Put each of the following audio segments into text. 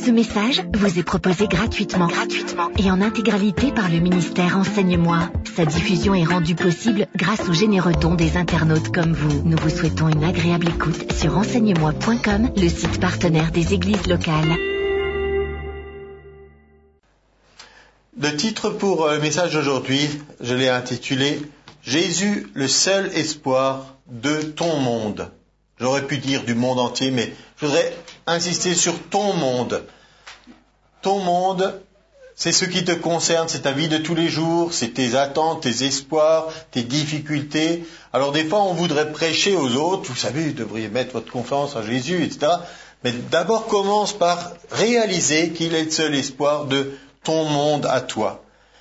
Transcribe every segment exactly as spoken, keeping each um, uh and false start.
Ce message vous est proposé gratuitement, gratuitement et en intégralité par le ministère Enseigne-moi. Sa diffusion est rendue possible grâce aux généreux dons des internautes comme vous. Nous vous souhaitons une agréable écoute sur enseigne moi point com, le site partenaire des églises locales. Le titre pour le message d'aujourd'hui, je l'ai intitulé « Jésus, le seul espoir de ton monde ». J'aurais pu dire du monde entier, mais je voudrais insister sur ton monde. Ton monde, c'est ce qui te concerne, c'est ta vie de tous les jours, c'est tes attentes, tes espoirs, tes difficultés. Alors des fois, on voudrait prêcher aux autres, vous savez, vous devriez mettre votre confiance en Jésus, et cetera. Mais d'abord, commence par réaliser qu'il est le seul espoir de ton monde à toi.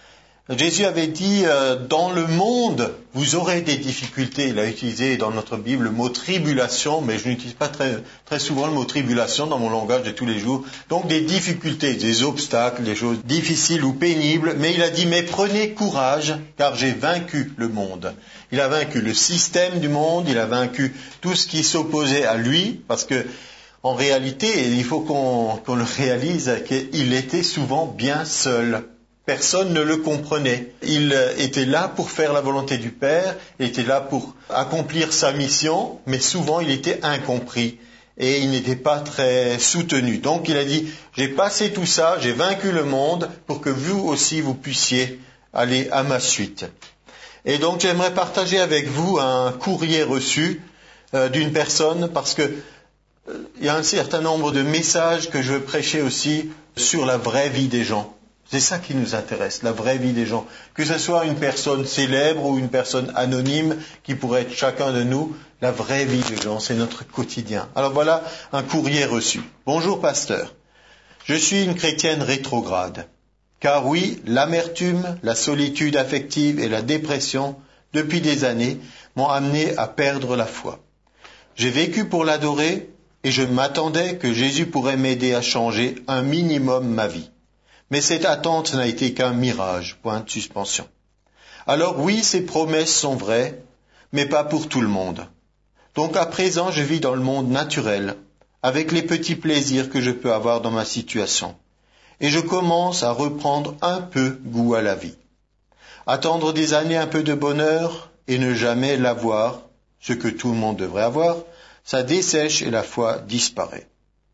Jésus avait dit, euh, dans le monde, vous aurez des difficultés. Il a utilisé dans notre Bible le mot tribulation, mais je n'utilise pas très, très souvent le mot tribulation dans mon langage de tous les jours. Donc des difficultés, des obstacles, des choses difficiles ou pénibles. Mais il a dit, mais prenez courage, car j'ai vaincu le monde. Il a vaincu le système du monde, il a vaincu tout ce qui s'opposait à lui, parce que en réalité, il faut qu'on, qu'on le réalise, qu'il était souvent bien seul. Personne ne le comprenait. Il était là pour faire la volonté du Père, il était là pour accomplir sa mission, mais souvent il était incompris et il n'était pas très soutenu. Donc il a dit, j'ai passé tout ça, j'ai vaincu le monde pour que vous aussi vous puissiez aller à ma suite. Et donc j'aimerais partager avec vous un courrier reçu euh, d'une personne parce que euh, il y a un certain nombre de messages que je veux prêcher aussi sur la vraie vie des gens. C'est ça qui nous intéresse, la vraie vie des gens. Que ce soit une personne célèbre ou une personne anonyme, qui pourrait être chacun de nous, la vraie vie des gens, c'est notre quotidien. Alors voilà un courrier reçu. Bonjour pasteur, je suis une chrétienne rétrograde. Car oui, l'amertume, la solitude affective et la dépression, depuis des années, m'ont amené à perdre la foi. J'ai vécu pour l'adorer et je m'attendais que Jésus pourrait m'aider à changer un minimum ma vie. Mais cette attente n'a été qu'un mirage, point de suspension. Alors oui, ces promesses sont vraies, mais pas pour tout le monde. Donc à présent, je vis dans le monde naturel, avec les petits plaisirs que je peux avoir dans ma situation. Et je commence à reprendre un peu goût à la vie. Attendre des années un peu de bonheur et ne jamais l'avoir, ce que tout le monde devrait avoir, ça dessèche et la foi disparaît.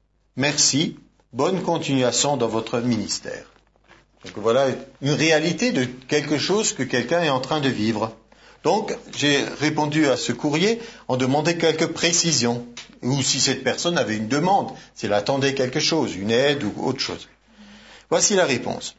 Merci. Bonne continuation dans votre ministère. Donc voilà une réalité de quelque chose que quelqu'un est en train de vivre. Donc j'ai répondu à ce courrier en demandant quelques précisions. Ou si cette personne avait une demande, si elle attendait quelque chose, une aide ou autre chose. Voici la réponse.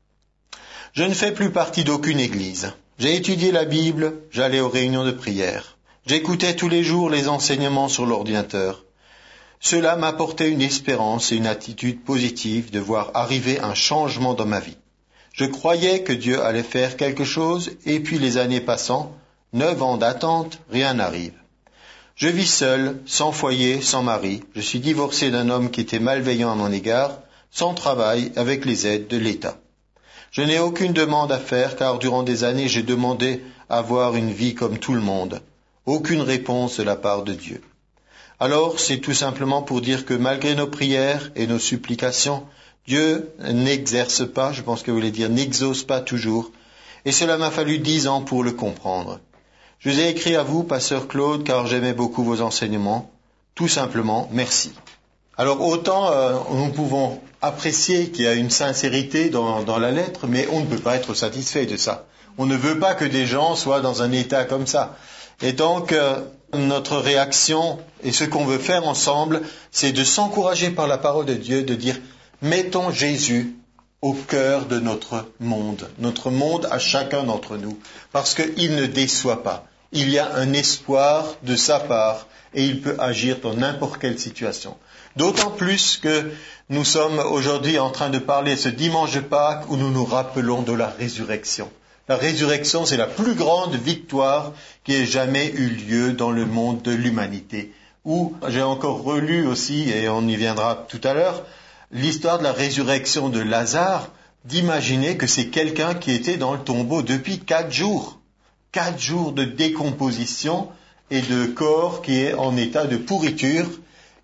Je ne fais plus partie d'aucune église. J'ai étudié la Bible, j'allais aux réunions de prière. J'écoutais tous les jours les enseignements sur l'ordinateur. Cela m'apportait une espérance et une attitude positive de voir arriver un changement dans ma vie. Je croyais que Dieu allait faire quelque chose et puis les années passant, neuf ans d'attente, rien n'arrive. Je vis seul, sans foyer, sans mari. Je suis divorcé d'un homme qui était malveillant à mon égard, sans travail, avec les aides de l'État. Je n'ai aucune demande à faire car durant des années j'ai demandé à avoir une vie comme tout le monde. Aucune réponse de la part de Dieu. Alors, c'est tout simplement pour dire que malgré nos prières et nos supplications, Dieu n'exerce pas, je pense que vous voulez dire n'exauce pas toujours, et cela m'a fallu dix ans pour le comprendre. Je vous ai écrit à vous, pasteur Claude, car j'aimais beaucoup vos enseignements. Tout simplement, merci. Alors autant euh, nous pouvons apprécier qu'il y a une sincérité dans, dans la lettre, mais on ne peut pas être satisfait de ça. On ne veut pas que des gens soient dans un état comme ça. Et donc, euh, notre réaction et ce qu'on veut faire ensemble, c'est de s'encourager par la parole de Dieu, de dire, mettons Jésus au cœur de notre monde, notre monde à chacun d'entre nous, parce qu'il ne déçoit pas. Il y a un espoir de sa part et il peut agir dans n'importe quelle situation. D'autant plus que nous sommes aujourd'hui en train de parler ce dimanche de Pâques où nous nous rappelons de la résurrection. La résurrection, c'est la plus grande victoire qui ait jamais eu lieu dans le monde de l'humanité. Où j'ai encore relu aussi, et on y viendra tout à l'heure, l'histoire de la résurrection de Lazare, d'imaginer que c'est quelqu'un qui était dans le tombeau depuis quatre jours. Quatre jours de décomposition et de corps qui est en état de pourriture.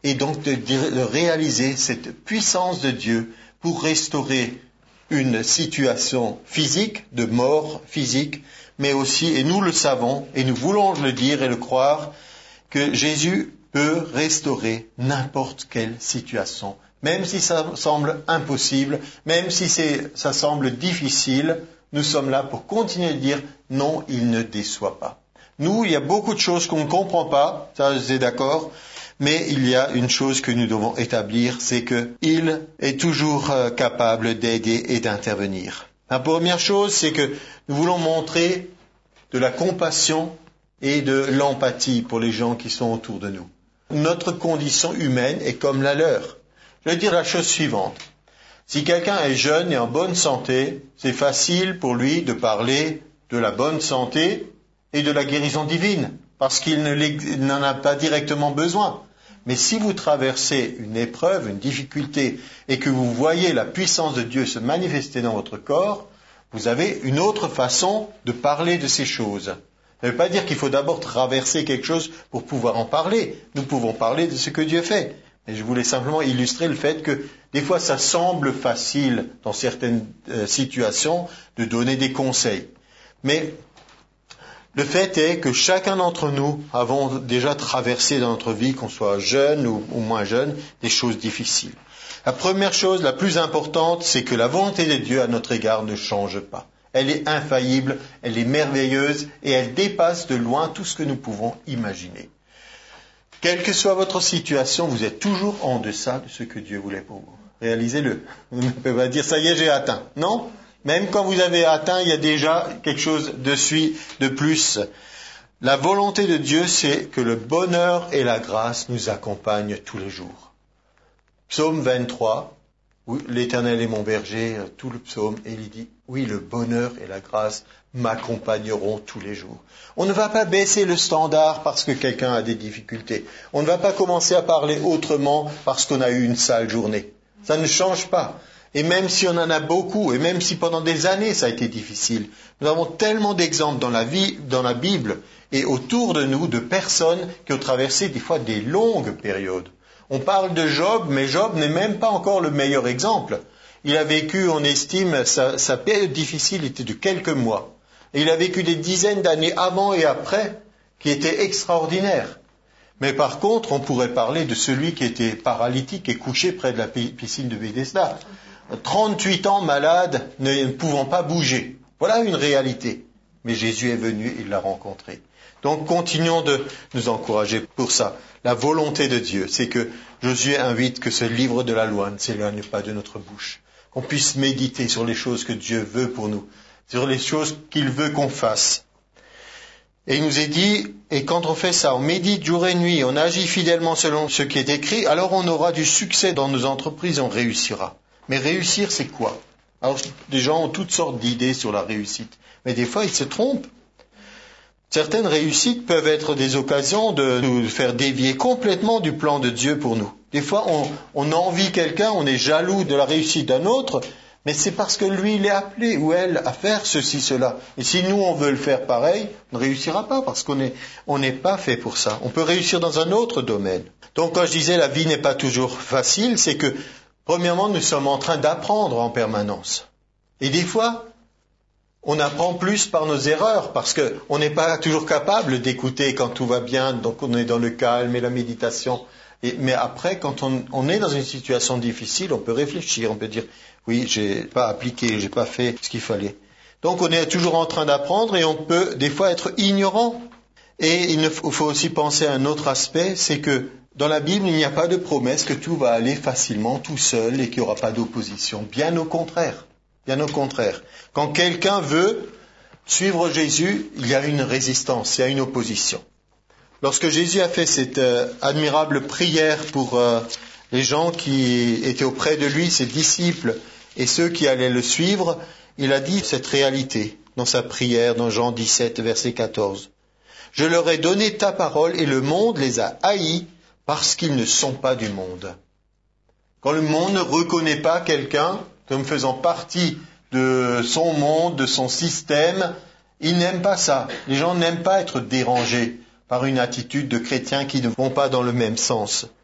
et donc de, de réaliser cette puissance de Dieu pour restaurer une situation physique, de mort physique, mais aussi, et nous le savons, et nous voulons le dire et le croire, que Jésus peut restaurer n'importe quelle situation. Même si ça semble impossible, même si c'est, ça semble difficile, nous sommes là pour continuer de dire non, il ne déçoit pas. Nous, il y a beaucoup de choses qu'on ne comprend pas, ça je suis d'accord, mais il y a une chose que nous devons établir, c'est qu'il est toujours euh, capable d'aider et d'intervenir. La première chose, c'est que nous voulons montrer de la compassion et de l'empathie pour les gens qui sont autour de nous. Notre condition humaine est comme la leur. Je vais dire la chose suivante. Si quelqu'un est jeune et en bonne santé, c'est facile pour lui de parler de la bonne santé et de la guérison divine, parce qu'il ne n'en a pas directement besoin. Mais si vous traversez une épreuve, une difficulté, et que vous voyez la puissance de Dieu se manifester dans votre corps, vous avez une autre façon de parler de ces choses. Ça ne veut pas dire qu'il faut d'abord traverser quelque chose pour pouvoir en parler. Nous pouvons parler de ce que Dieu fait. Et je voulais simplement illustrer le fait que des fois ça semble facile dans certaines euh, situations de donner des conseils. Mais le fait est que chacun d'entre nous avons déjà traversé dans notre vie, qu'on soit jeune ou, ou moins jeune, des choses difficiles. La première chose, la plus importante, c'est que la volonté de Dieu à notre égard ne change pas. Elle est infaillible, elle est merveilleuse et elle dépasse de loin tout ce que nous pouvons imaginer. Quelle que soit votre situation, vous êtes toujours en deçà de ce que Dieu voulait pour vous. Réalisez-le. Vous ne pouvez pas dire, ça y est, j'ai atteint. Non. Même quand vous avez atteint, il y a déjà quelque chose de suite, de plus. La volonté de Dieu, c'est que le bonheur et la grâce nous accompagnent tous les jours. Psaume vingt-trois, oui, l'Éternel est mon berger, tout le psaume, et il dit, oui, le bonheur et la grâce m'accompagneront tous les jours. On ne va pas baisser le standard parce que quelqu'un a des difficultés. On ne va pas commencer à parler autrement parce qu'on a eu une sale journée. Ça ne change pas. Et même si on en a beaucoup, et même si pendant des années ça a été difficile, nous avons tellement d'exemples dans la vie, dans la Bible et autour de nous de personnes qui ont traversé des fois des longues périodes. On parle de Job, mais Job n'est même pas encore le meilleur exemple. Il a vécu, on estime, sa, sa période difficile était de quelques mois. Et il a vécu des dizaines d'années avant et après qui étaient extraordinaires. Mais par contre, on pourrait parler de celui qui était paralytique et couché près de la piscine de Bethesda. trente-huit ans malade, ne pouvant pas bouger. Voilà une réalité. Mais Jésus est venu, il l'a rencontré. Donc continuons de nous encourager pour ça. La volonté de Dieu, c'est que Josué invite que ce livre de la loi ne s'éloigne pas de notre bouche. Qu'on puisse méditer sur les choses que Dieu veut pour nous, sur les choses qu'il veut qu'on fasse. Et il nous est dit, et quand on fait ça, on médite jour et nuit, on agit fidèlement selon ce qui est écrit, alors on aura du succès dans nos entreprises, on réussira. Mais réussir, c'est quoi? Alors, des gens ont toutes sortes d'idées sur la réussite, mais des fois, ils se trompent. Certaines réussites peuvent être des occasions de nous faire dévier complètement du plan de Dieu pour nous. Des fois, on, on envie quelqu'un, on est jaloux de la réussite d'un autre, mais c'est parce que lui, il est appelé ou elle à faire ceci, cela. Et si nous, on veut le faire pareil, on ne réussira pas parce qu'on est, on n'est pas fait pour ça. On peut réussir dans un autre domaine. Donc, quand je disais la vie n'est pas toujours facile, c'est que, premièrement, nous sommes en train d'apprendre en permanence. Et des fois, on apprend plus par nos erreurs, parce qu'on n'est pas toujours capable d'écouter quand tout va bien, donc on est dans le calme et la méditation. Et, mais après, quand on, on est dans une situation difficile, on peut réfléchir, on peut dire, oui, j'ai pas appliqué, j'ai pas fait ce qu'il fallait. Donc on est toujours en train d'apprendre et on peut des fois être ignorant. Et il faut aussi penser à un autre aspect, c'est que dans la Bible, il n'y a pas de promesse que tout va aller facilement tout seul et qu'il n'y aura pas d'opposition. Bien au contraire. Bien au contraire. Quand quelqu'un veut suivre Jésus, il y a une résistance, il y a une opposition. Lorsque Jésus a fait cette euh, admirable prière pour euh, les gens qui étaient auprès de lui, ses disciples et ceux qui allaient le suivre, il a dit cette réalité dans sa prière dans Jean dix-sept, verset quatorze. « Je leur ai donné ta parole et le monde les a haïs parce qu'ils ne sont pas du monde. » Quand le monde ne reconnaît pas quelqu'un comme faisant partie de son monde, de son système, il n'aime pas ça. Les gens n'aiment pas être dérangés par une attitude de chrétiens qui ne vont pas dans le même sens.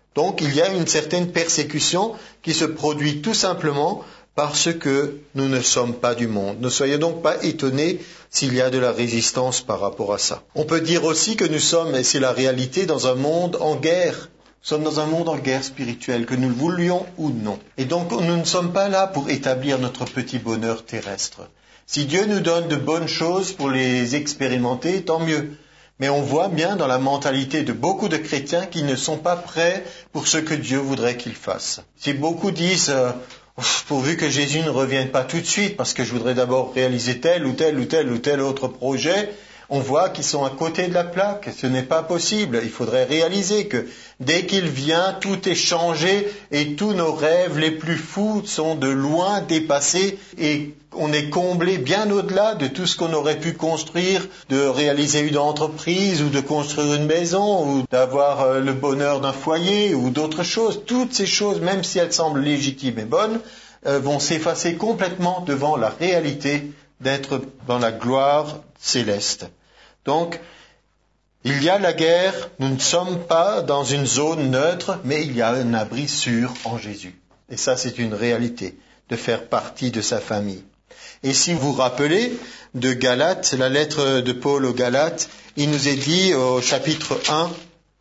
Donc il y a une certaine persécution qui se produit tout simplement parce que nous ne sommes pas du monde. Ne soyez donc pas étonnés s'il y a de la résistance par rapport à ça. On peut dire aussi que nous sommes, et c'est la réalité, dans un monde en guerre. Nous sommes dans un monde en guerre spirituelle, que nous le voulions ou non. Et donc nous ne sommes pas là pour établir notre petit bonheur terrestre. Si Dieu nous donne de bonnes choses pour les expérimenter, tant mieux. Mais on voit bien dans la mentalité de beaucoup de chrétiens qu'ils ne sont pas prêts pour ce que Dieu voudrait qu'ils fassent. Si beaucoup disent euh, « pourvu que Jésus ne revienne pas tout de suite, parce que je voudrais d'abord réaliser tel ou tel ou tel ou tel autre projet », on voit qu'ils sont à côté de la plaque. Ce n'est pas possible. Il faudrait réaliser que dès qu'il vient, tout est changé et tous nos rêves les plus fous sont de loin dépassés et on est comblé bien au-delà de tout ce qu'on aurait pu construire, de réaliser une entreprise ou de construire une maison ou d'avoir le bonheur d'un foyer ou d'autres choses. Toutes ces choses, même si elles semblent légitimes et bonnes, vont s'effacer complètement devant la réalité d'être dans la gloire céleste. Donc, il y a la guerre, nous ne sommes pas dans une zone neutre, mais il y a un abri sûr en Jésus. Et ça, c'est une réalité, de faire partie de sa famille. Et si vous vous rappelez de Galates, la lettre de Paul aux Galates, il nous est dit au chapitre un,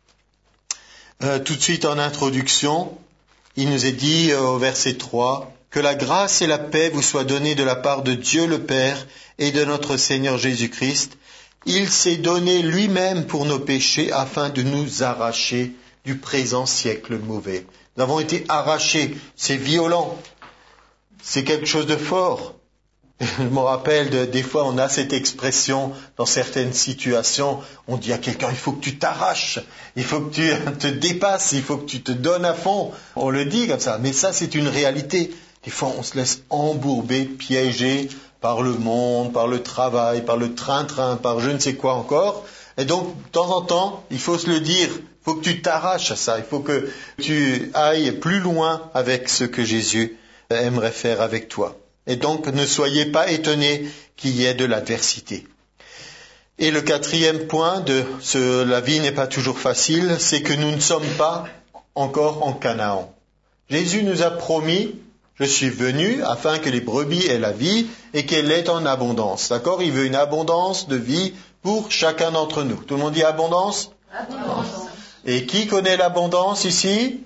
euh, tout de suite en introduction, il nous est dit au verset trois, « Que la grâce et la paix vous soient données de la part de Dieu le Père et de notre Seigneur Jésus-Christ. Il s'est donné lui-même pour nos péchés afin de nous arracher du présent siècle mauvais. » Nous avons été arrachés, c'est violent, c'est quelque chose de fort. Je me rappelle, de, des fois on a cette expression dans certaines situations, on dit à quelqu'un, il faut que tu t'arraches, il faut que tu te dépasses, il faut que tu te donnes à fond. On le dit comme ça, mais ça c'est une réalité. Des fois on se laisse embourber, piéger par le monde, par le travail, par le train-train, par je ne sais quoi encore. Et donc, de temps en temps, il faut se le dire, il faut que tu t'arraches à ça, il faut que tu ailles plus loin avec ce que Jésus aimerait faire avec toi. Et donc, ne soyez pas étonnés qu'il y ait de l'adversité. Et le quatrième point de ce, la vie n'est pas toujours facile, c'est que nous ne sommes pas encore en Canaan. Jésus nous a promis, je suis venu afin que les brebis aient la vie et qu'elle ait en abondance. D'accord? Il veut une abondance de vie pour chacun d'entre nous. Tout le monde dit abondance? Abondance. Et qui connaît l'abondance ici?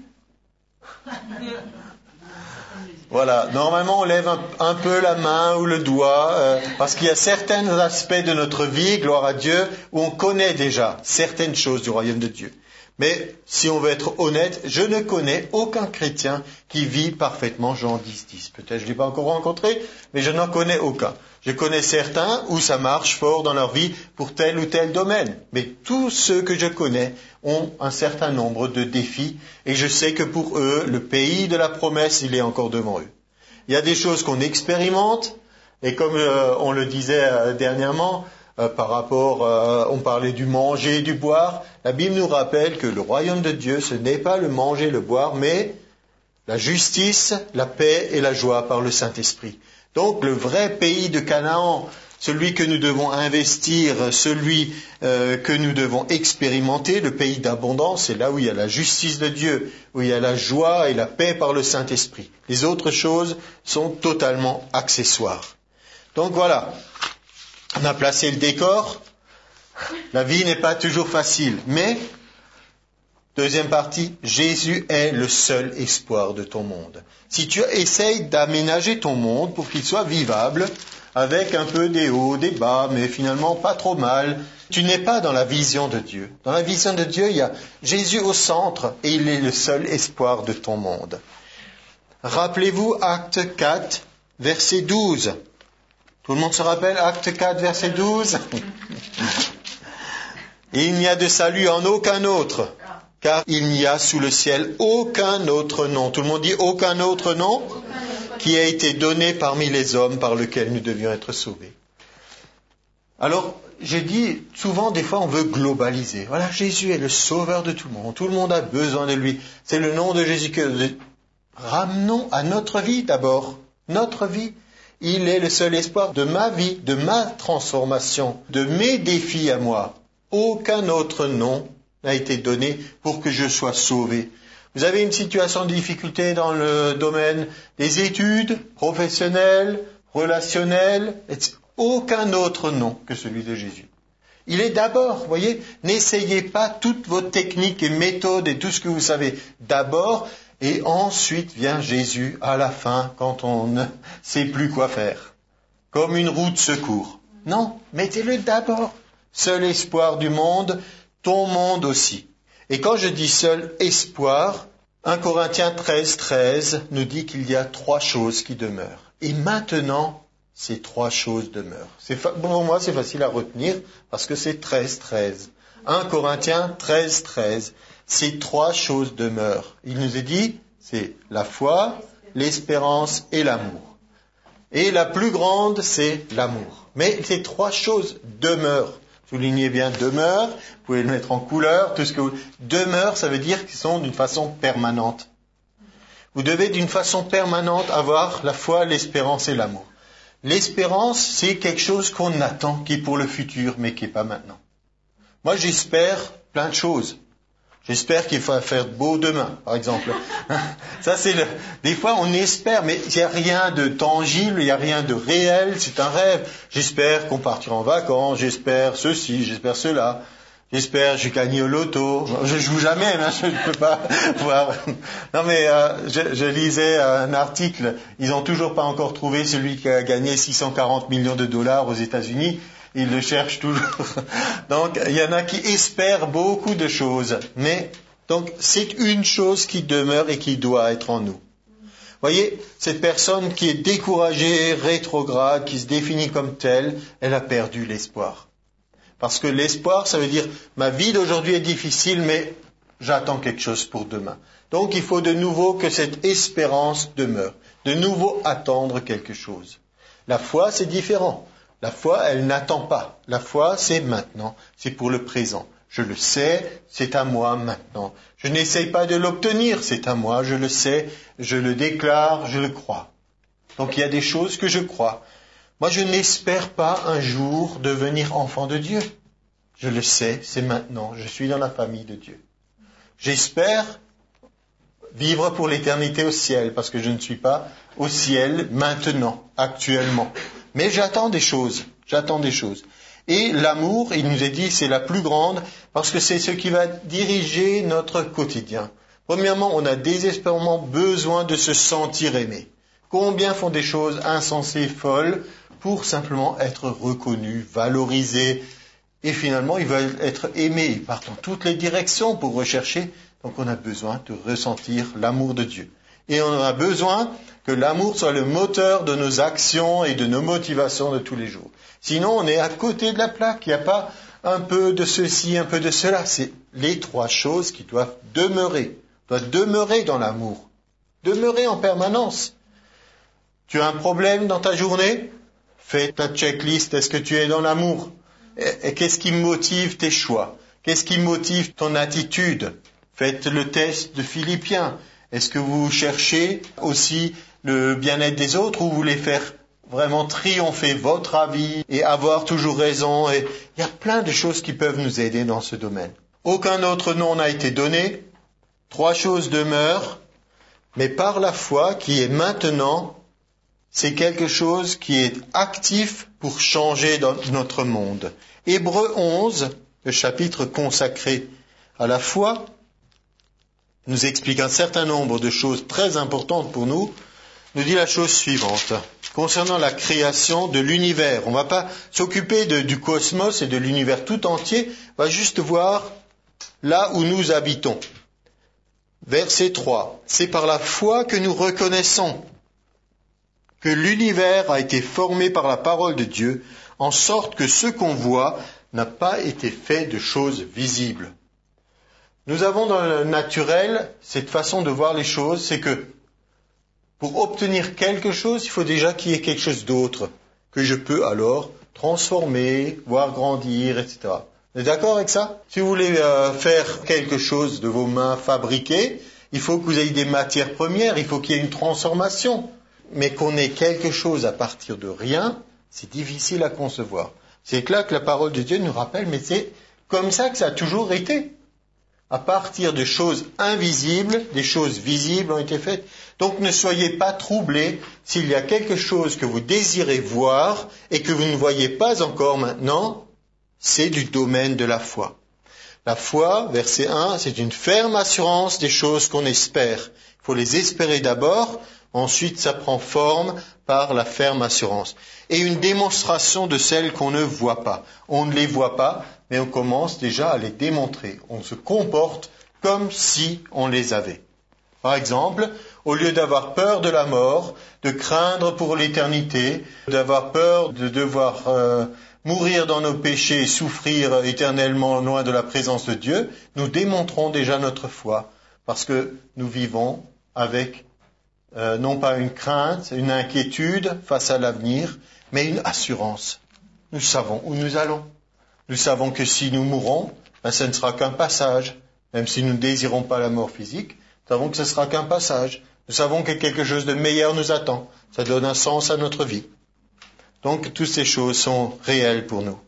Voilà, normalement on lève un, un peu la main ou le doigt, euh, parce qu'il y a certains aspects de notre vie, gloire à Dieu, où on connaît déjà certaines choses du royaume de Dieu. Mais si on veut être honnête, je ne connais aucun chrétien qui vit parfaitement Jean dix dix. Peut-être je ne l'ai pas encore rencontré, mais je n'en connais aucun. Je connais certains où ça marche fort dans leur vie pour tel ou tel domaine. Mais tous ceux que je connais ont un certain nombre de défis et je sais que pour eux, le pays de la promesse, il est encore devant eux. Il y a des choses qu'on expérimente et comme euh, on le disait euh, dernièrement, euh, par rapport, euh, on parlait du manger et du boire, la Bible nous rappelle que le royaume de Dieu, ce n'est pas le manger et le boire, mais la justice, la paix et la joie par le Saint-Esprit. Donc le vrai pays de Canaan, celui que nous devons investir, celui euh, que nous devons expérimenter, le pays d'abondance, c'est là où il y a la justice de Dieu, où il y a la joie et la paix par le Saint-Esprit. Les autres choses sont totalement accessoires. Donc voilà, on a placé le décor. La vie n'est pas toujours facile, mais, deuxième partie, Jésus est le seul espoir de ton monde. Si tu essayes d'aménager ton monde pour qu'il soit vivable, avec un peu des hauts, des bas, mais finalement pas trop mal, tu n'es pas dans la vision de Dieu. Dans la vision de Dieu, il y a Jésus au centre et il est le seul espoir de ton monde. Rappelez-vous Acte quatre, verset douze. Tout le monde se rappelle Acte quatre, verset douze? Il n'y a de salut en aucun autre, car il n'y a sous le ciel aucun autre nom. Tout le monde dit aucun autre nom qui a été donné parmi les hommes par lequel nous devions être sauvés. Alors, j'ai dit, souvent, des fois, on veut globaliser. Voilà, Jésus est le sauveur de tout le monde. Tout le monde a besoin de lui. C'est le nom de Jésus que... Ramenons à notre vie d'abord. Notre vie. Il est le seul espoir de ma vie, de ma transformation, de mes défis à moi. Aucun autre nom n'a été donné pour que je sois sauvé, Vous avez une situation de difficulté dans le domaine des études, professionnelles, relationnelles, et cetera. Aucun autre nom que celui de Jésus. Il est d'abord, vous voyez, n'essayez pas toutes vos techniques et méthodes et tout ce que vous savez d'abord, et ensuite vient Jésus à la fin quand on ne sait plus quoi faire. Comme une roue de secours. Non, mettez-le d'abord. Seul espoir du monde, ton monde aussi. Et quand je dis seul espoir, premier Corinthiens treize, treize nous dit qu'il y a trois choses qui demeurent. Et maintenant, ces trois choses demeurent. C'est fa- bon, pour moi, c'est facile à retenir parce que c'est treize, treize. premier Corinthiens treize, treize. Ces trois choses demeurent. Il nous est dit, c'est la foi, l'espérance et l'amour. Et la plus grande, c'est l'amour. Mais ces trois choses demeurent. Soulignez bien demeure, vous pouvez le mettre en couleur, tout ce que vous... Demeure, ça veut dire qu'ils sont d'une façon permanente. Vous devez d'une façon permanente avoir la foi, l'espérance et l'amour. L'espérance, c'est quelque chose qu'on attend, qui est pour le futur, mais qui n'est pas maintenant. Moi, j'espère plein de choses. J'espère qu'il va faire beau demain, par exemple. Ça, c'est le... Des fois, on espère, mais il n'y a rien de tangible, il n'y a rien de réel, c'est un rêve. J'espère qu'on partira en vacances, j'espère ceci, j'espère cela. J'espère j'ai gagné au loto. Je joue jamais, hein, je ne peux pas voir. Non, mais euh, je, je lisais un article. Ils n'ont toujours pas encore trouvé celui qui a gagné six cent quarante millions de dollars aux États-Unis. Ils le cherchent toujours. Donc, il y en a qui espèrent beaucoup de choses. Mais, donc, c'est une chose qui demeure et qui doit être en nous. Voyez, cette personne qui est découragée, rétrograde, qui se définit comme telle, elle a perdu l'espoir. Parce que l'espoir, ça veut dire, ma vie d'aujourd'hui est difficile, mais j'attends quelque chose pour demain. Donc, il faut de nouveau que cette espérance demeure. De nouveau attendre quelque chose. La foi, c'est différent. La foi, elle n'attend pas. La foi, c'est maintenant. C'est pour le présent. Je le sais, c'est à moi maintenant. Je n'essaye pas de l'obtenir, c'est à moi, je le sais, je le déclare, je le crois. Donc, il y a des choses que je crois. Moi, je n'espère pas un jour devenir enfant de Dieu. Je le sais, c'est maintenant. Je suis dans la famille de Dieu. J'espère vivre pour l'éternité au ciel, parce que je ne suis pas au ciel maintenant, actuellement. Mais j'attends des choses. J'attends des choses. Et l'amour, il nous est dit, c'est la plus grande, parce que c'est ce qui va diriger notre quotidien. Premièrement, on a désespérément besoin de se sentir aimé. Combien font des choses insensées, folles, pour simplement être reconnus, valorisés, et finalement ils veulent être aimés, ils partent dans toutes les directions pour rechercher, donc on a besoin de ressentir l'amour de Dieu. Et on a besoin que l'amour soit le moteur de nos actions et de nos motivations de tous les jours. Sinon on est à côté de la plaque, il n'y a pas un peu de ceci, un peu de cela, c'est les trois choses qui doivent demeurer, doivent demeurer dans l'amour, demeurer en permanence. Tu as un problème dans ta journée ? Fais ta checklist, est-ce que tu es dans l'amour ? Et, et qu'est-ce qui motive tes choix ? Qu'est-ce qui motive ton attitude ? Faites le test de Philippiens. Est-ce que vous cherchez aussi le bien-être des autres ou vous voulez faire vraiment triompher votre avis et avoir toujours raison ? Et il y a plein de choses qui peuvent nous aider dans ce domaine. Aucun autre nom n'a été donné. Trois choses demeurent, mais par la foi qui est maintenant, c'est quelque chose qui est actif pour changer dans notre monde. Hébreux onze, le chapitre consacré à la foi, nous explique un certain nombre de choses très importantes pour nous, nous dit la chose suivante. Concernant la création de l'univers, on ne va pas s'occuper de, du cosmos et de l'univers tout entier, on va juste voir là où nous habitons. Verset trois. C'est par la foi que nous reconnaissons que l'univers a été formé par la parole de Dieu, en sorte que ce qu'on voit n'a pas été fait de choses visibles. Nous avons dans le naturel cette façon de voir les choses, c'est que pour obtenir quelque chose, il faut déjà qu'il y ait quelque chose d'autre, que je peux alors transformer, voir grandir, et cetera. Vous êtes d'accord avec ça ? Si vous voulez euh, faire quelque chose de vos mains fabriquées, il faut que vous ayez des matières premières, il faut qu'il y ait une transformation. Mais qu'on ait quelque chose à partir de rien, c'est difficile à concevoir. C'est là que la parole de Dieu nous rappelle, mais c'est comme ça que ça a toujours été. À partir de choses invisibles, des choses visibles ont été faites. Donc ne soyez pas troublés s'il y a quelque chose que vous désirez voir et que vous ne voyez pas encore maintenant, c'est du domaine de la foi. La foi, verset un, c'est une ferme assurance des choses qu'on espère. Il faut les espérer d'abord, ensuite ça prend forme par la ferme assurance. Et une démonstration de celles qu'on ne voit pas. On ne les voit pas, mais on commence déjà à les démontrer. On se comporte comme si on les avait. Par exemple, au lieu d'avoir peur de la mort, de craindre pour l'éternité, d'avoir peur de devoir euh, mourir dans nos péchés et souffrir éternellement loin de la présence de Dieu, nous démontrons déjà notre foi, parce que nous vivons avec euh, non pas une crainte, une inquiétude face à l'avenir, mais une assurance. Nous savons où nous allons. Nous savons que si nous mourons, ben, ce ne sera qu'un passage, même si nous ne désirons pas la mort physique, nous savons que ce ne sera qu'un passage. Nous savons que quelque chose de meilleur nous attend. Ça donne un sens à notre vie. Donc, toutes ces choses sont réelles pour nous.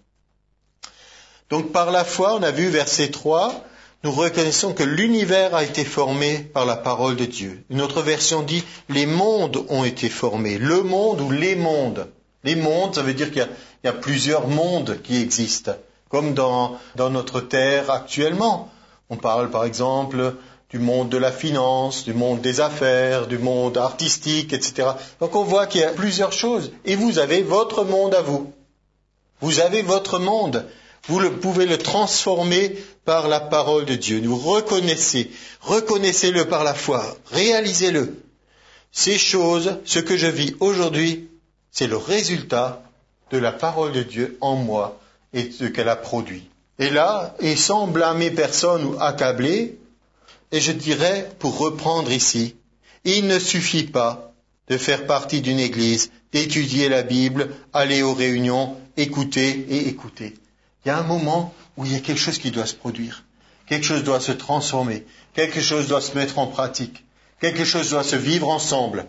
Donc, par la foi, on a vu verset trois, nous reconnaissons que l'univers a été formé par la parole de Dieu. Une autre version dit, les mondes ont été formés. Le monde ou les mondes. Les mondes, ça veut dire qu'il y a, il y a plusieurs mondes qui existent. Comme dans, dans notre terre actuellement. On parle, par exemple, du monde de la finance, du monde des affaires, du monde artistique, et cetera. Donc on voit qu'il y a plusieurs choses. Et vous avez votre monde à vous. Vous avez votre monde. Vous le, pouvez le transformer par la parole de Dieu. Vous reconnaissez. Reconnaissez-le par la foi. Réalisez-le. Ces choses, ce que je vis aujourd'hui, c'est le résultat de la parole de Dieu en moi et de ce qu'elle a produit. Et là, et sans blâmer personne ou accabler, et je dirais, pour reprendre ici, il ne suffit pas de faire partie d'une église, d'étudier la Bible, aller aux réunions, écouter et écouter. Il y a un moment où il y a quelque chose qui doit se produire. Quelque chose doit se transformer. Quelque chose doit se mettre en pratique. Quelque chose doit se vivre ensemble.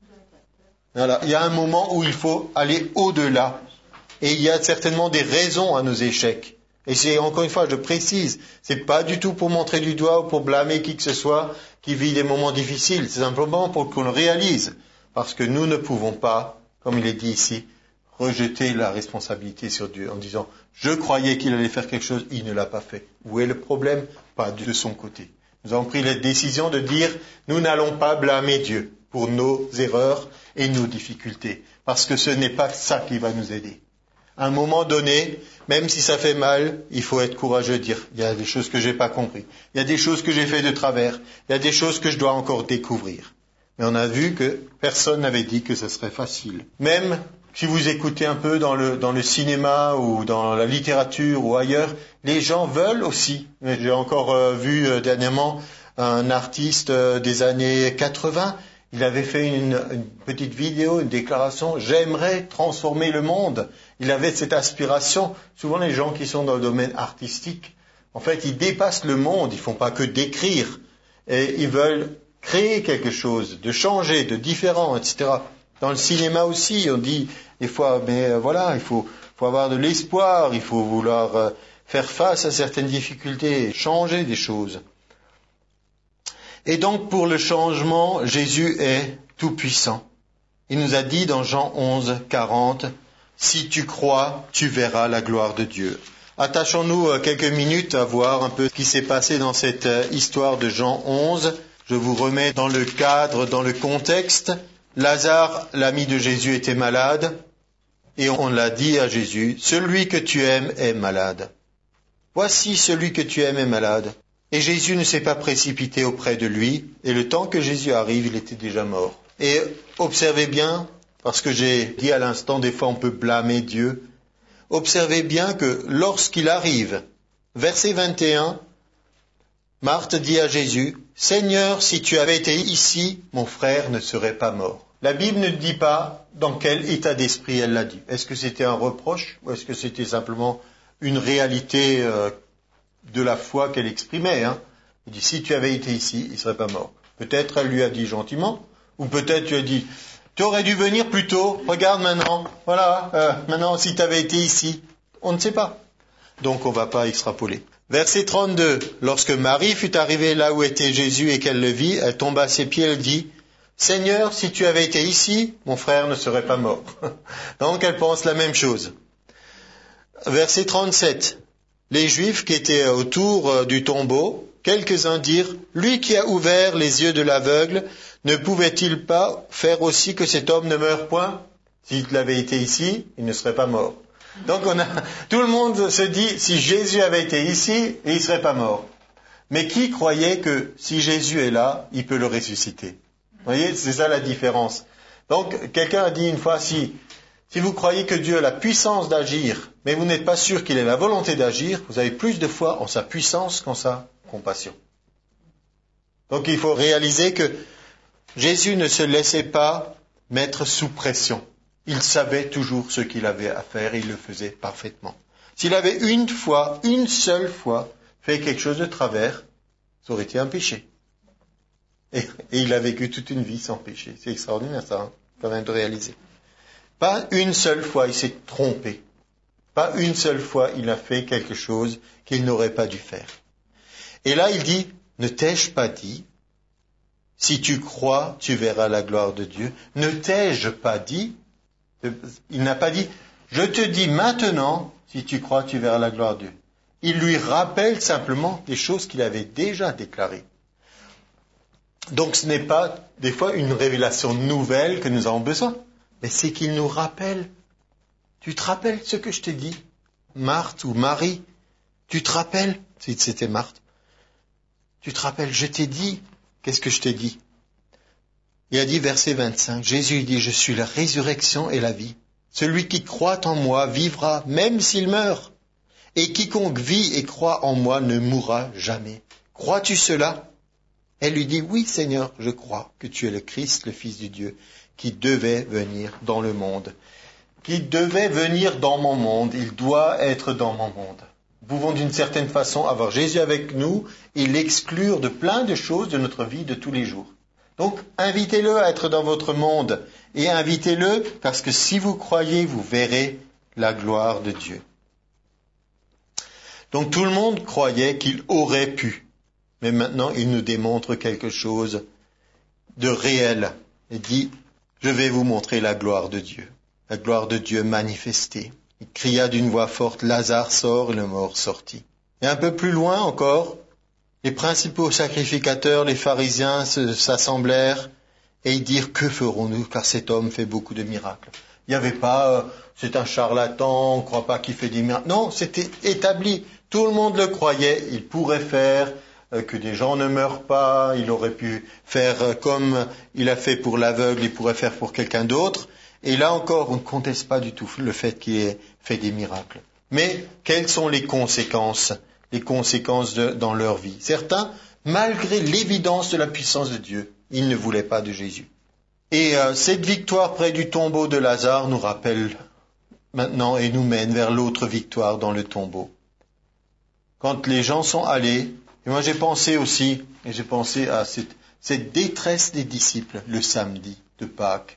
Voilà. Il y a un moment où il faut aller au-delà. Et il y a certainement des raisons à nos échecs. Et c'est, encore une fois, je précise, c'est pas du tout pour montrer du doigt ou pour blâmer qui que ce soit qui vit des moments difficiles. C'est simplement pour qu'on le réalise. Parce que nous ne pouvons pas, comme il est dit ici, rejeter la responsabilité sur Dieu en disant « Je croyais qu'il allait faire quelque chose, il ne l'a pas fait. » Où est le problème? Pas de son côté. Nous avons pris la décision de dire « Nous n'allons pas blâmer Dieu pour nos erreurs et nos difficultés. » Parce que ce n'est pas ça qui va nous aider. À un moment donné, même si ça fait mal, il faut être courageux et dire « Il y a des choses que j'ai pas compris. Il y a des choses que j'ai fait de travers. Il y a des choses que je dois encore découvrir. » Mais on a vu que personne n'avait dit que ce serait facile. Même si vous écoutez un peu dans le, dans le cinéma ou dans la littérature ou ailleurs, les gens veulent aussi. J'ai encore euh, vu euh, dernièrement un artiste euh, des années quatre-vingts. Il avait fait une, une petite vidéo, une déclaration « J'aimerais transformer le monde ». Il avait cette aspiration. Souvent les gens qui sont dans le domaine artistique, en fait, ils dépassent le monde. Ils font pas que d'écrire. Et ils veulent créer quelque chose, de changer, de différent, et cetera. Dans le cinéma aussi, on dit des fois, mais euh, voilà, il faut, faut avoir de l'espoir, il faut vouloir euh, faire face à certaines difficultés, changer des choses. Et donc, pour le changement, Jésus est tout-puissant. Il nous a dit dans Jean onze, quarante, « Si tu crois, tu verras la gloire de Dieu. » Attachons-nous euh, quelques minutes à voir un peu ce qui s'est passé dans cette euh, histoire de Jean onze. Je vous remets dans le cadre, dans le contexte. Lazare, l'ami de Jésus, était malade, et on l'a dit à Jésus, « Celui que tu aimes est malade. » Voici celui que tu aimes est malade. Et Jésus ne s'est pas précipité auprès de lui, et le temps que Jésus arrive, il était déjà mort. Et observez bien, parce que j'ai dit à l'instant, des fois on peut blâmer Dieu, observez bien que lorsqu'il arrive, verset vingt et un, Marthe dit à Jésus, « Seigneur, si tu avais été ici, mon frère ne serait pas mort. » La Bible ne dit pas dans quel état d'esprit elle l'a dit. Est-ce que c'était un reproche ou est-ce que c'était simplement une réalité euh, de la foi qu'elle exprimait, hein? Il dit, si tu avais été ici, il ne serait pas mort. Peut-être elle lui a dit gentiment, ou peut-être tu as dit, tu aurais dû venir plus tôt, regarde maintenant, voilà, euh, maintenant si tu avais été ici. On ne sait pas. Donc on ne va pas extrapoler. Verset trente-deux. Lorsque Marie fut arrivée là où était Jésus et qu'elle le vit, elle tomba à ses pieds, elle dit, « Seigneur, si tu avais été ici, mon frère ne serait pas mort. » Donc elle pense la même chose. Verset trente-sept. Les Juifs qui étaient autour du tombeau, quelques-uns dirent, « Lui qui a ouvert les yeux de l'aveugle, ne pouvait-il pas faire aussi que cet homme ne meure point? S'il avait été ici, il ne serait pas mort. » Donc on a, tout le monde se dit, si Jésus avait été ici, il ne serait pas mort. Mais qui croyait que si Jésus est là, il peut le ressusciter? Vous voyez, c'est ça la différence. Donc quelqu'un a dit une fois, si, si vous croyez que Dieu a la puissance d'agir, mais vous n'êtes pas sûr qu'il ait la volonté d'agir, vous avez plus de foi en sa puissance qu'en sa compassion. Donc il faut réaliser que Jésus ne se laissait pas mettre sous pression. Il savait toujours ce qu'il avait à faire et il le faisait parfaitement. S'il avait une fois, une seule fois, fait quelque chose de travers, ça aurait été un péché. Et, et il a vécu toute une vie sans péché. C'est extraordinaire ça, hein, quand même de réaliser. Pas une seule fois il s'est trompé. Pas une seule fois il a fait quelque chose qu'il n'aurait pas dû faire. Et là il dit, ne t'ai-je pas dit, si tu crois, tu verras la gloire de Dieu. Ne t'ai-je pas dit, il n'a pas dit, je te dis maintenant, si tu crois, tu verras la gloire de Dieu. Il lui rappelle simplement des choses qu'il avait déjà déclarées. Donc ce n'est pas des fois une révélation nouvelle que nous avons besoin, mais c'est qu'il nous rappelle. Tu te rappelles ce que je t'ai dit, Marthe ou Marie? Tu te rappelles, si c'était Marthe, tu te rappelles, je t'ai dit, qu'est-ce que je t'ai dit? Il a dit, verset vingt-cinq, Jésus dit, je suis la résurrection et la vie. Celui qui croit en moi vivra, même s'il meurt. Et quiconque vit et croit en moi ne mourra jamais. Crois-tu cela? Elle lui dit, oui Seigneur, je crois que tu es le Christ, le Fils du Dieu, qui devait venir dans le monde. Qui devait venir dans mon monde, il doit être dans mon monde. Nous pouvons d'une certaine façon avoir Jésus avec nous et l'exclure de plein de choses de notre vie de tous les jours. Donc, invitez-le à être dans votre monde et invitez-le parce que si vous croyez, vous verrez la gloire de Dieu. Donc, tout le monde croyait qu'il aurait pu, mais maintenant, il nous démontre quelque chose de réel. Il dit, je vais vous montrer la gloire de Dieu, la gloire de Dieu manifestée. Il cria d'une voix forte, Lazare sort, et le mort sortit. Et un peu plus loin encore, les principaux sacrificateurs, les pharisiens s'assemblèrent et ils dirent, que ferons-nous car cet homme fait beaucoup de miracles. Il n'y avait pas, euh, c'est un charlatan, on ne croit pas qu'il fait des miracles. Non, c'était établi. Tout le monde le croyait. Il pourrait faire euh, que des gens ne meurent pas. Il aurait pu faire euh, comme il a fait pour l'aveugle, il pourrait faire pour quelqu'un d'autre. Et là encore, on ne conteste pas du tout le fait qu'il ait fait des miracles. Mais quelles sont les conséquences les conséquences de, dans leur vie? Certains, malgré l'évidence de la puissance de Dieu, ils ne voulaient pas de Jésus. Et euh, cette victoire près du tombeau de Lazare nous rappelle maintenant et nous mène vers l'autre victoire dans le tombeau. Quand les gens sont allés, et moi j'ai pensé aussi, et j'ai pensé à cette, cette détresse des disciples le samedi de Pâques.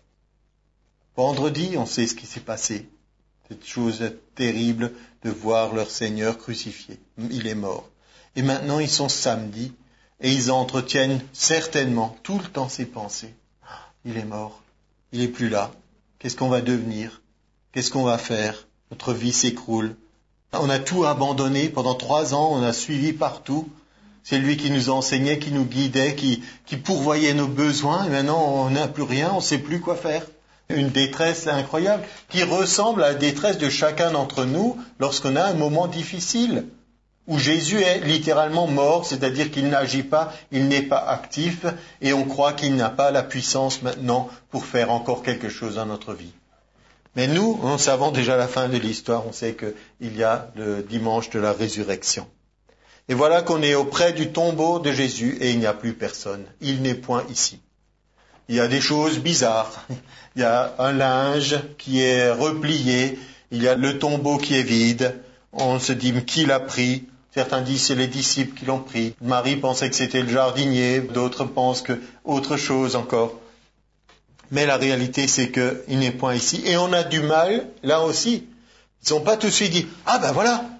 Vendredi, on sait ce qui s'est passé. Cette chose terrible de voir leur Seigneur crucifié. Il est mort. Et maintenant, ils sont samedi et ils entretiennent certainement tout le temps ces pensées. Il est mort. Il n'est plus là. Qu'est-ce qu'on va devenir? Qu'est-ce qu'on va faire? Notre vie s'écroule. On a tout abandonné. Pendant trois ans, on a suivi partout. C'est lui qui nous enseignait, qui nous guidait, qui, qui pourvoyait nos besoins. Et maintenant, on n'a plus rien. On ne sait plus quoi faire. Une détresse incroyable qui ressemble à la détresse de chacun d'entre nous lorsqu'on a un moment difficile où Jésus est littéralement mort, c'est-à-dire qu'il n'agit pas, il n'est pas actif et on croit qu'il n'a pas la puissance maintenant pour faire encore quelque chose dans notre vie. Mais nous, nous savons déjà la fin de l'histoire, on sait qu'il y a le dimanche de la résurrection. Et voilà qu'on est auprès du tombeau de Jésus et il n'y a plus personne. Il n'est point ici. Il y a des choses bizarres. Il y a un linge qui est replié. Il y a le tombeau qui est vide. On se dit, qui l'a pris? Certains disent, c'est les disciples qui l'ont pris. Marie pensait que c'était le jardinier. D'autres pensent que autre chose encore. Mais la réalité, c'est qu'il n'est point ici. Et on a du mal, là aussi. Ils n'ont pas tout de suite dit, ah ben voilà,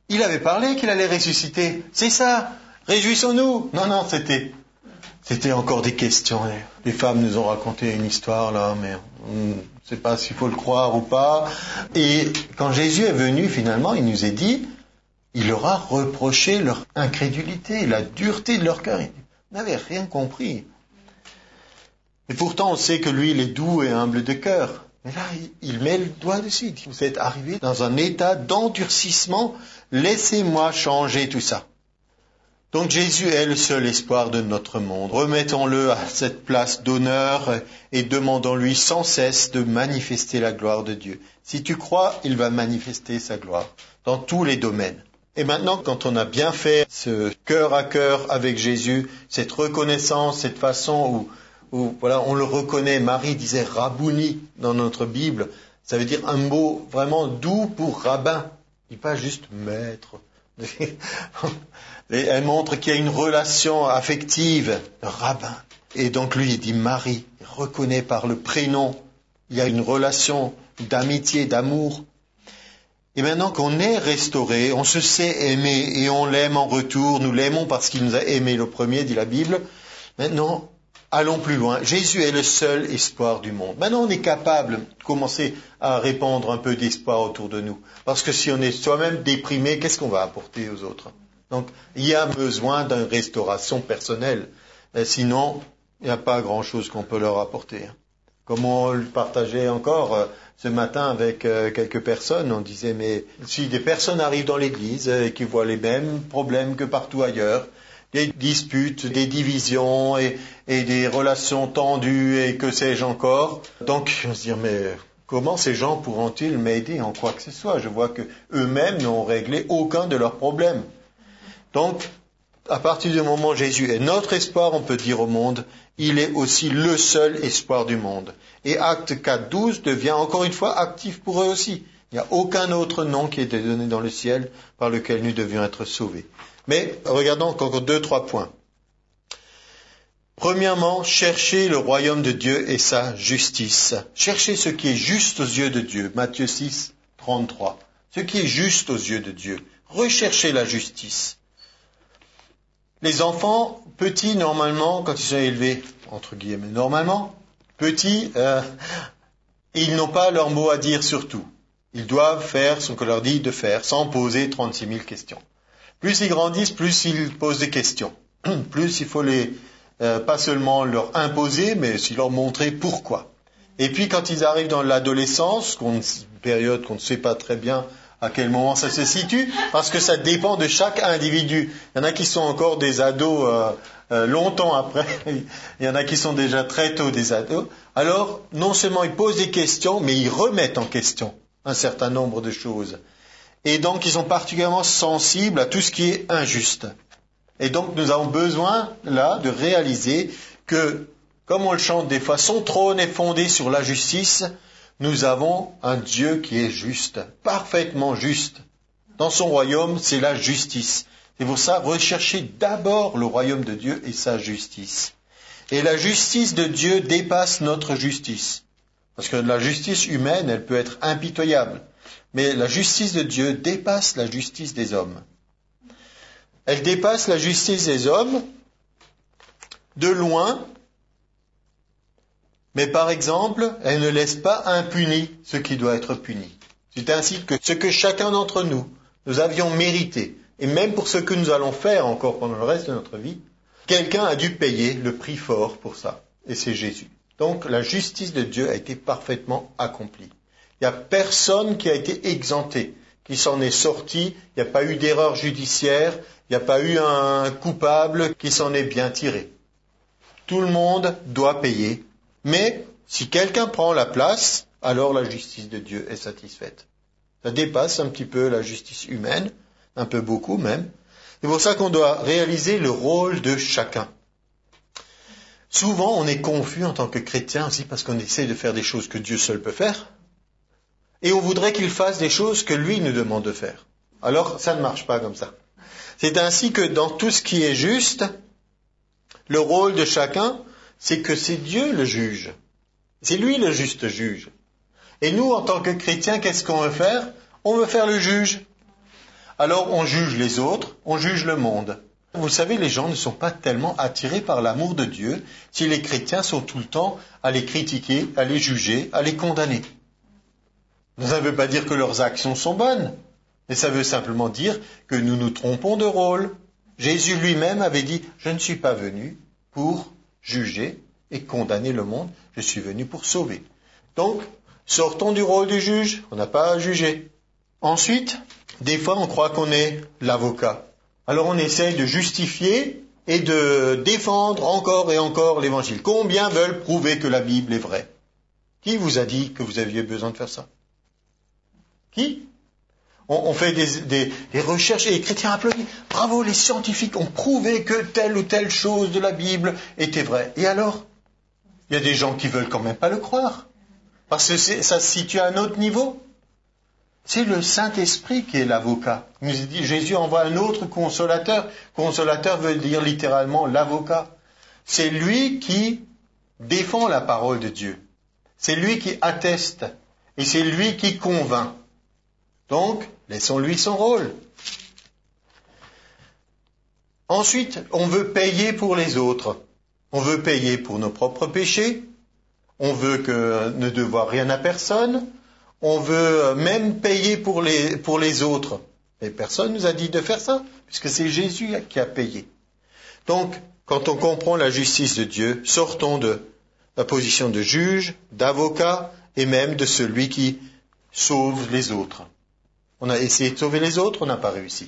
Il avait parlé qu'il allait ressusciter. C'est ça. Réjouissons-nous. Non, non, c'était, c'était encore des questions. Les femmes nous ont raconté une histoire là, mais on ne sait pas s'il faut le croire ou pas. Et quand Jésus est venu, finalement, il nous est dit, il leur a reproché leur incrédulité, la dureté de leur cœur. Ils n'avaient rien compris. Et pourtant, on sait que lui, il est doux et humble de cœur. Mais là, il met le doigt dessus. Il dit, vous êtes arrivés dans un état d'endurcissement. Laissez-moi changer tout ça. Donc Jésus est le seul espoir de notre monde. Remettons-le à cette place d'honneur et demandons-lui sans cesse de manifester la gloire de Dieu. Si tu crois, il va manifester sa gloire dans tous les domaines. Et maintenant, quand on a bien fait ce cœur à cœur avec Jésus, cette reconnaissance, cette façon où où voilà, on le reconnaît. Marie disait Rabouni dans notre Bible. Ça veut dire un mot vraiment doux pour rabbin. Il n'est pas juste maître. Et elle montre qu'il y a une relation affective, rabbin. Et donc lui, il dit Marie, il reconnaît par le prénom. Il y a une relation d'amitié, d'amour. Et maintenant qu'on est restauré, on se sait aimer et on l'aime en retour. Nous l'aimons parce qu'il nous a aimés le premier, dit la Bible. Maintenant, allons plus loin. Jésus est le seul espoir du monde. Maintenant, on est capable de commencer à répandre un peu d'espoir autour de nous. Parce que si on est soi-même déprimé, qu'est-ce qu'on va apporter aux autres? Donc, il y a besoin d'une restauration personnelle. Et sinon, il n'y a pas grand-chose qu'on peut leur apporter. Comme on le partageait encore euh, ce matin avec euh, quelques personnes, on disait, mais si des personnes arrivent dans l'église et qui voient les mêmes problèmes que partout ailleurs, des disputes, des divisions et, et des relations tendues et que sais-je encore. Donc, on se dit, mais comment ces gens pourront-ils m'aider en quoi que ce soit? Je vois que eux-mêmes n'ont réglé aucun de leurs problèmes. Donc, à partir du moment où Jésus est notre espoir, on peut dire au monde, il est aussi le seul espoir du monde. Et Acte quatre douze devient encore une fois actif pour eux aussi. Il n'y a aucun autre nom qui a été donné dans le ciel par lequel nous devions être sauvés. Mais regardons encore deux, trois points. Premièrement, cherchez le royaume de Dieu et sa justice. Cherchez ce qui est juste aux yeux de Dieu. Matthieu six, trente-trois. Ce qui est juste aux yeux de Dieu. Recherchez la justice. Les enfants, petits, normalement, quand ils sont élevés, entre guillemets, normalement, petits, euh, ils n'ont pas leur mot à dire sur tout. Ils doivent faire ce qu'on leur dit de faire, sans poser trente-six mille questions. Plus ils grandissent, plus ils posent des questions. Plus il faut les, euh, pas seulement leur imposer, mais aussi leur montrer pourquoi. Et puis quand ils arrivent dans l'adolescence, une période qu'on ne sait pas très bien à quel moment ça se situe, parce que ça dépend de chaque individu. Il y en a qui sont encore des ados euh, euh, longtemps après, il y en a qui sont déjà très tôt des ados. Alors, non seulement ils posent des questions, mais ils remettent en question un certain nombre de choses. Et donc, ils sont particulièrement sensibles à tout ce qui est injuste. Et donc, nous avons besoin, là, de réaliser que, comme on le chante des fois, son trône est fondé sur la justice. Nous avons un Dieu qui est juste, parfaitement juste. Dans son royaume, c'est la justice. C'est pour ça, recherchez d'abord le royaume de Dieu et sa justice. Et la justice de Dieu dépasse notre justice. Parce que la justice humaine, elle peut être impitoyable. Mais la justice de Dieu dépasse la justice des hommes. Elle dépasse la justice des hommes de loin, mais par exemple, elle ne laisse pas impuni ce qui doit être puni. C'est ainsi que ce que chacun d'entre nous, nous avions mérité, et même pour ce que nous allons faire encore pendant le reste de notre vie, quelqu'un a dû payer le prix fort pour ça, et c'est Jésus. Donc la justice de Dieu a été parfaitement accomplie. Il n'y a personne qui a été exempté, qui s'en est sorti, il n'y a pas eu d'erreur judiciaire, il n'y a pas eu un coupable qui s'en est bien tiré. Tout le monde doit payer, mais si quelqu'un prend la place, alors la justice de Dieu est satisfaite. Ça dépasse un petit peu la justice humaine, un peu beaucoup même. C'est pour ça qu'on doit réaliser le rôle de chacun. Souvent, on est confus en tant que chrétien aussi parce qu'on essaie de faire des choses que Dieu seul peut faire. Et on voudrait qu'il fasse des choses que lui nous demande de faire. Alors, ça ne marche pas comme ça. C'est ainsi que dans tout ce qui est juste, le rôle de chacun, c'est que c'est Dieu le juge. C'est lui le juste juge. Et nous, en tant que chrétiens, qu'est-ce qu'on veut faire? On veut faire le juge. alors on juge les autres, on juge le monde. Vous savez, les gens ne sont pas tellement attirés par l'amour de Dieu si les chrétiens sont tout le temps à les critiquer, à les juger, à les condamner. Ça ne veut pas dire que leurs actions sont bonnes, mais ça veut simplement dire que nous nous trompons de rôle. Jésus lui-même avait dit « Je ne suis pas venu pour juger et condamner le monde, je suis venu pour sauver. » Donc, sortons du rôle du juge, on n'a pas à juger. Ensuite, des fois on croit qu'on est l'avocat. Alors on essaye de justifier et de défendre encore et encore l'évangile. Combien veulent prouver que la Bible est vraie? Qui vous a dit que vous aviez besoin de faire ça? Qui? on, on fait des, des, des recherches et les chrétiens applaudissent. Bravo, les scientifiques ont prouvé que telle ou telle chose de la Bible était vraie. Et alors? Il y a des gens qui veulent quand même pas le croire. Parce que c'est, ça se situe à un autre niveau. C'est le Saint-Esprit qui est l'avocat. Il nous dit, Jésus envoie un autre consolateur. Consolateur veut dire littéralement l'avocat. C'est lui qui défend la parole de Dieu. C'est lui qui atteste. Et c'est lui qui convainc. Donc, laissons-lui son rôle. Ensuite, on veut payer pour les autres. On veut payer pour nos propres péchés. On veut que, ne devoir rien à personne. On veut même payer pour les, pour les autres. Et personne nous a dit de faire ça, puisque c'est Jésus qui a payé. Donc, quand on comprend la justice de Dieu, sortons de la position de juge, d'avocat, et même de celui qui sauve les autres. On a essayé de sauver les autres, on n'a pas réussi.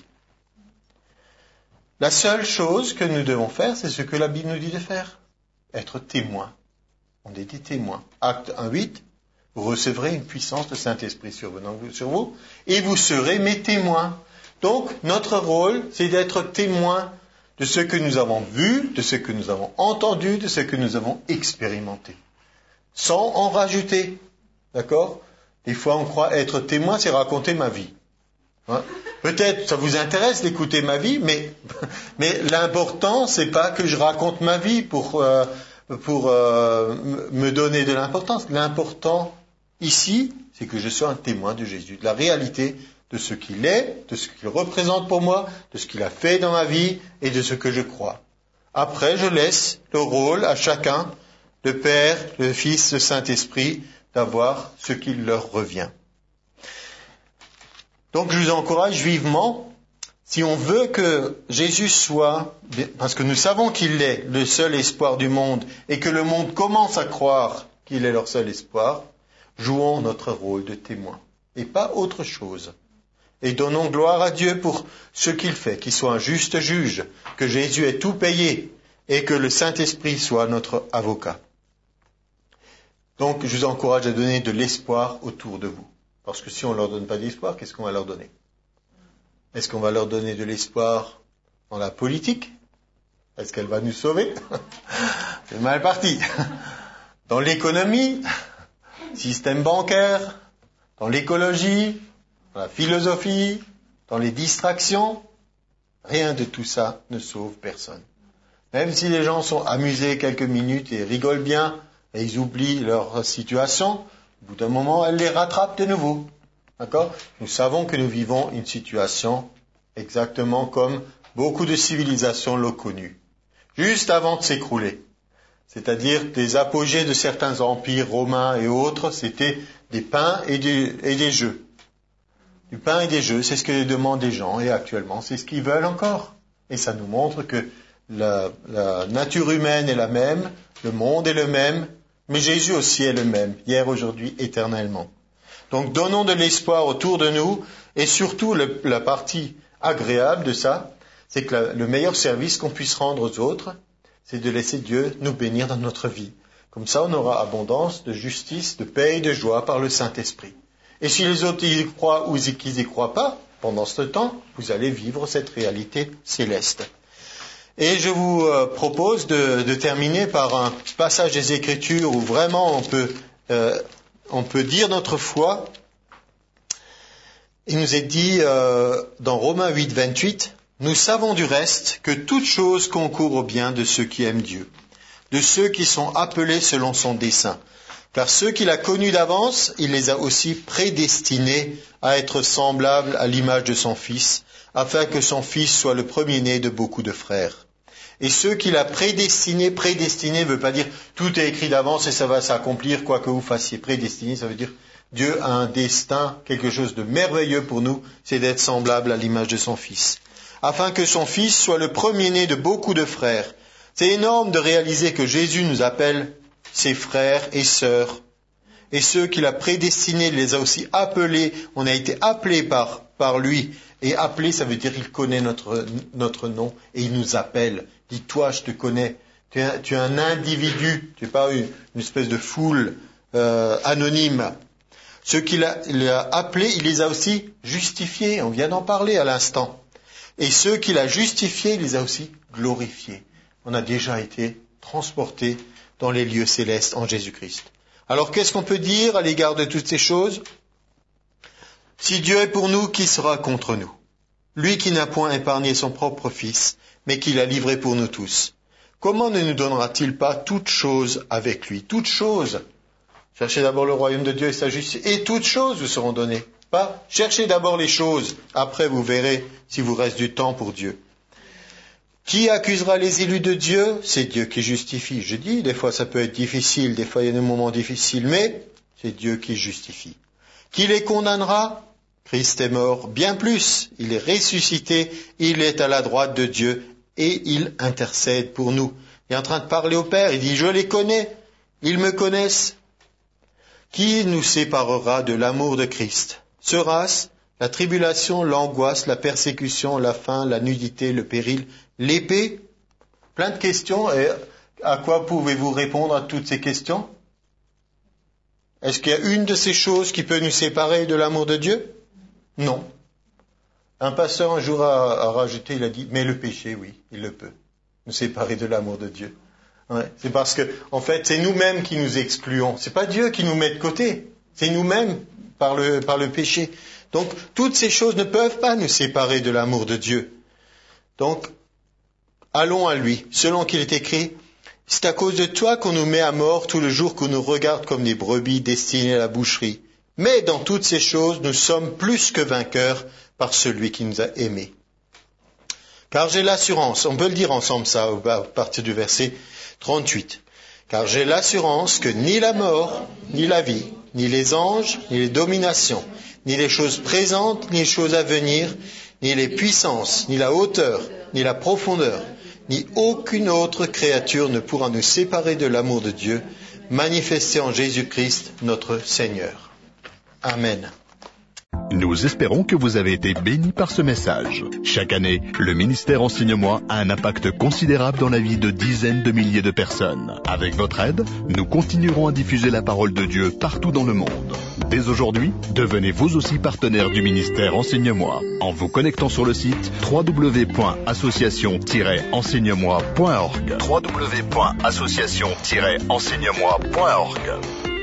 La seule chose que nous devons faire, c'est ce que la Bible nous dit de faire. Être témoin. On est des témoins. Acte un huit, vous recevrez une puissance de Saint-Esprit survenant sur vous, et vous serez mes témoins. Donc, notre rôle, c'est d'être témoin de ce que nous avons vu, de ce que nous avons entendu, de ce que nous avons expérimenté. Sans en rajouter. D'accord? Des fois, on croit être témoin, c'est raconter ma vie. Hein? Peut-être ça vous intéresse d'écouter ma vie, mais, mais l'important, c'est pas que je raconte ma vie pour, euh, pour euh, me donner de l'importance. L'important, ici, c'est que je sois un témoin de Jésus, de la réalité de ce qu'il est, de ce qu'il représente pour moi, de ce qu'il a fait dans ma vie et de ce que je crois. Après, je laisse le rôle à chacun, le Père, le Fils, le Saint-Esprit, d'avoir ce qui leur revient. Donc je vous encourage vivement, si on veut que Jésus soit, parce que nous savons qu'il est le seul espoir du monde et que le monde commence à croire qu'il est leur seul espoir, jouons notre rôle de témoin et pas autre chose. Et donnons gloire à Dieu pour ce qu'il fait, qu'il soit un juste juge, que Jésus ait tout payé et que le Saint-Esprit soit notre avocat. Donc, je vous encourage à donner de l'espoir autour de vous. Parce que si on ne leur donne pas d'espoir, qu'est-ce qu'on va leur donner? Est-ce qu'on va leur donner de l'espoir dans la politique? Est-ce qu'elle va nous sauver? C'est mal parti. Dans l'économie, système bancaire, dans l'écologie, dans la philosophie, dans les distractions, rien de tout ça ne sauve personne. Même si les gens sont amusés quelques minutes et rigolent bien, et ils oublient leur situation, au bout d'un moment, elle les rattrape de nouveau. D'accord? Nous savons que nous vivons une situation exactement comme beaucoup de civilisations l'ont connue, juste avant de s'écrouler. C'est-à-dire des apogées de certains empires romains et autres, c'était des pains et des, et des jeux. Du pain et des jeux, c'est ce que demandent les gens, et actuellement, c'est ce qu'ils veulent encore. Et ça nous montre que la, la nature humaine est la même, le monde est le même, mais Jésus aussi est le même, hier, aujourd'hui, éternellement. Donc donnons de l'espoir autour de nous, et surtout le, la partie agréable de ça, c'est que la, le meilleur service qu'on puisse rendre aux autres, c'est de laisser Dieu nous bénir dans notre vie. Comme ça, on aura abondance de justice, de paix et de joie par le Saint-Esprit. Et si les autres y croient ou qu'ils n'y croient pas, pendant ce temps, vous allez vivre cette réalité céleste. Et je vous euh, propose de, de terminer par un passage des Écritures où vraiment on peut, euh, on peut dire notre foi. Il nous est dit euh, dans Romains huit, vingt-huit, « Nous savons du reste que toute chose concourt au bien de ceux qui aiment Dieu, de ceux qui sont appelés selon son dessein. Car ceux qu'il a connus d'avance, il les a aussi prédestinés à être semblables à l'image de son Fils, afin que son fils soit le premier-né de beaucoup de frères. Et ceux qu'il a prédestinés, prédestinés ne veut pas dire tout est écrit d'avance et ça va s'accomplir quoi que vous fassiez. Prédestiné, ça veut dire Dieu a un destin, quelque chose de merveilleux pour nous, c'est d'être semblable à l'image de son fils. Afin que son fils soit le premier-né de beaucoup de frères. C'est énorme de réaliser que Jésus nous appelle ses frères et sœurs. Et ceux qu'il a prédestinés, il les a aussi appelés. On a été appelés par, par lui. Et appelé, ça veut dire qu'il connaît notre, notre nom et il nous appelle. Dis, toi, je te connais. Tu es, tu es un individu. Tu n'es pas une, une espèce de foule euh, anonyme. Ceux qu'il a, il a appelés, il les a aussi justifiés. On vient d'en parler à l'instant. Et ceux qu'il a justifiés, il les a aussi glorifiés. On a déjà été transportés dans les lieux célestes en Jésus-Christ. Alors qu'est-ce qu'on peut dire à l'égard de toutes ces choses? Si Dieu est pour nous, qui sera contre nous? Lui qui n'a point épargné son propre Fils, mais qui l'a livré pour nous tous. Comment ne nous donnera-t-il pas toutes choses avec lui? Toutes choses. Cherchez d'abord le royaume de Dieu et sa justice, et toutes choses vous seront données. Pas cherchez d'abord les choses, après vous verrez s'il vous reste du temps pour Dieu. Qui accusera les élus de Dieu? C'est Dieu qui justifie. Je dis, des fois ça peut être difficile, des fois il y a des moments difficiles, mais c'est Dieu qui justifie. Qui les condamnera? Christ est mort, bien plus, il est ressuscité, il est à la droite de Dieu et il intercède pour nous. Il est en train de parler au Père, il dit, je les connais, ils me connaissent. Qui nous séparera de l'amour de Christ? Sera-ce la tribulation, l'angoisse, la persécution, la faim, la nudité, le péril, l'épée? Plein de questions. Et à quoi pouvez-vous répondre à toutes ces questions? Est-ce qu'il y a une de ces choses qui peut nous séparer de l'amour de Dieu? Non. Un pasteur un jour a, a rajouté, il a dit, mais le péché, oui, il le peut, nous séparer de l'amour de Dieu. Ouais, c'est parce que, en fait, c'est nous-mêmes qui nous excluons. C'est pas Dieu qui nous met de côté. C'est nous-mêmes par le, par le péché. Donc, toutes ces choses ne peuvent pas nous séparer de l'amour de Dieu. Donc, allons à lui. Selon qu'il est écrit, c'est à cause de toi qu'on nous met à mort tout le jour qu'on nous regarde comme des brebis destinées à la boucherie. Mais dans toutes ces choses, nous sommes plus que vainqueurs par celui qui nous a aimés. Car j'ai l'assurance, on peut le dire ensemble ça à partir du verset trente-huit. Car j'ai l'assurance que ni la mort, ni la vie, ni les anges, ni les dominations, ni les choses présentes, ni les choses à venir, ni les puissances, ni la hauteur, ni la profondeur, ni aucune autre créature ne pourra nous séparer de l'amour de Dieu, manifesté en Jésus-Christ notre Seigneur. Amen. Nous espérons que vous avez été bénis par ce message. Chaque année, le ministère Enseigne-moi a un impact considérable dans la vie de dizaines de milliers de personnes. Avec votre aide, nous continuerons à diffuser la parole de Dieu partout dans le monde. Dès aujourd'hui, devenez vous aussi partenaire du ministère Enseigne-moi en vous connectant sur le site w w w point association tiret enseigne moi point org. w w w point association tiret enseigne moi point org.